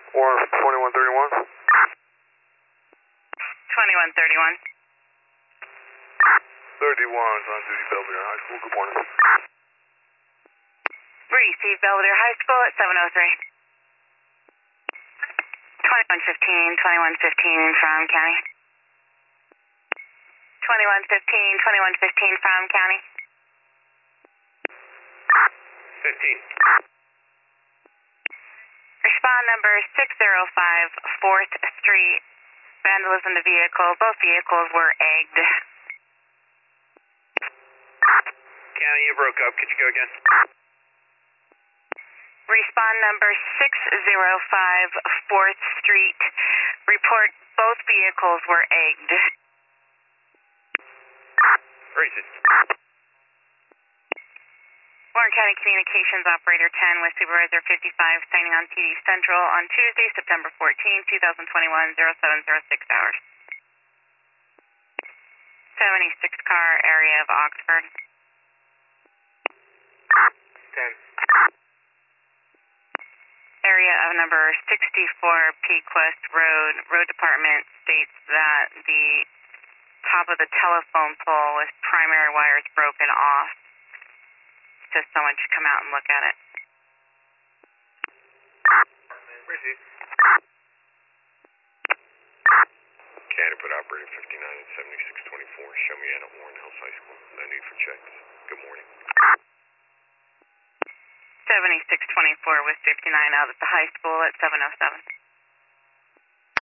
Or 2131? 2131. 31's on duty, Belvedere High School. Good morning. Receive Belvedere High School at 703. 2115 from County. 2115 from County. 15. Respond number 605 4th Street. Vandalism to vehicle. Both vehicles were egged. County, you broke up. Could you go again? Respond number 605 4th Street. Report both vehicles were egged. Racing. Warren County Communications Operator 10 with Supervisor 55 signing on TD Central on Tuesday, September 14, 2021, 0706 hours. 76 car area of Oxford. 10. Area of number 64 Pequest Road. Road Department states that the top of the telephone pole with primary wires broken off. So someone should come out and look at it. Receive. County put operator 59 and 7624. Show me in at Warren Hills High School. No need for checks. Good morning. 7624 with 59 out at the high school at 707.